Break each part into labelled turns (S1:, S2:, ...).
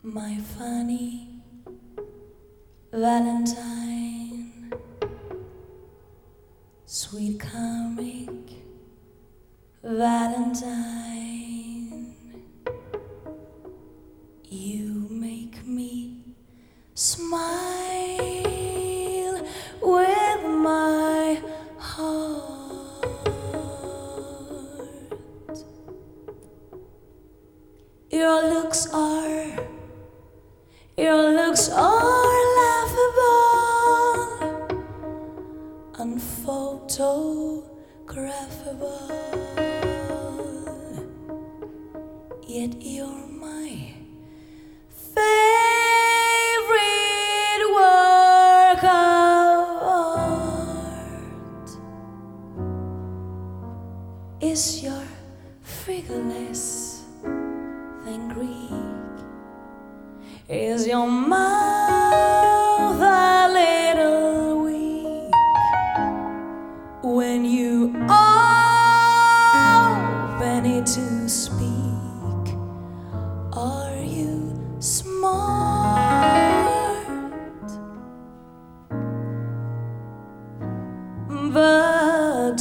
S1: My funny Valentine, sweet comic Valentine, you make me smile with my heart. Your looks are laughable, unphotographable, yet you're my favorite work of art. Is your figure less than Greek? Is your mouth a little weak when you open it to speak? Are you smart? But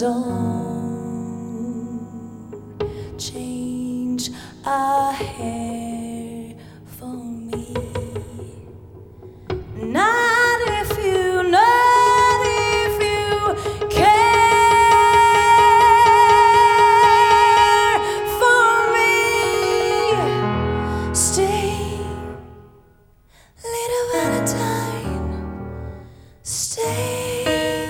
S1: don't change a hair for me. Not if you care for me. Stay, little Valentine, stay.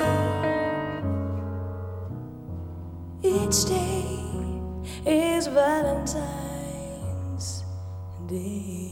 S1: Each day is Valentine's Day.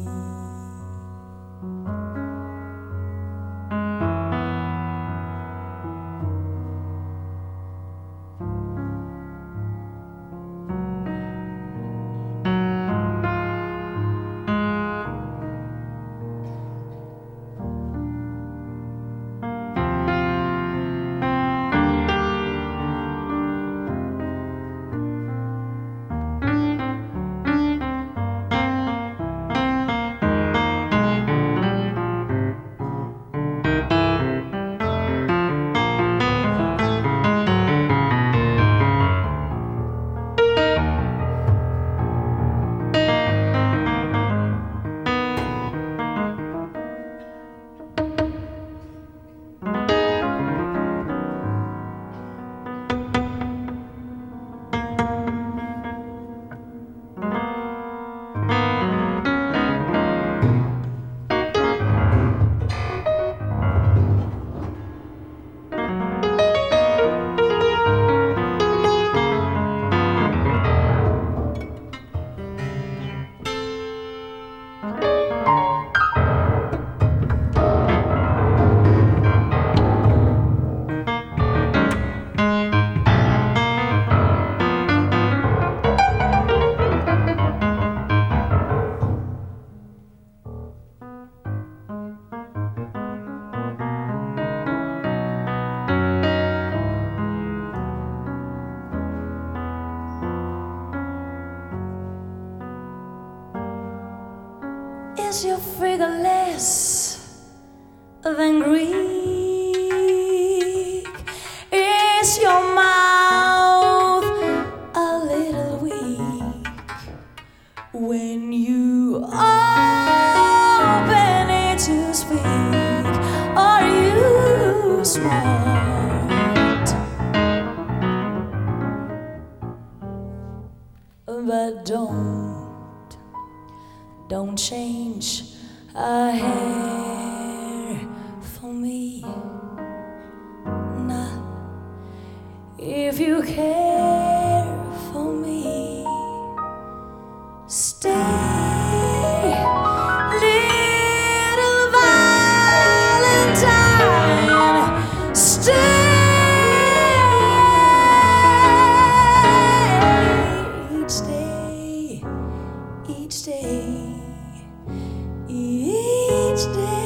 S1: Is your figure less than Greek? Is your mouth a little weak when you open it to speak? Are you smart? But don't change a hair for me. Not if you care for me. Stay, little Valentine, stay. Each day, each day.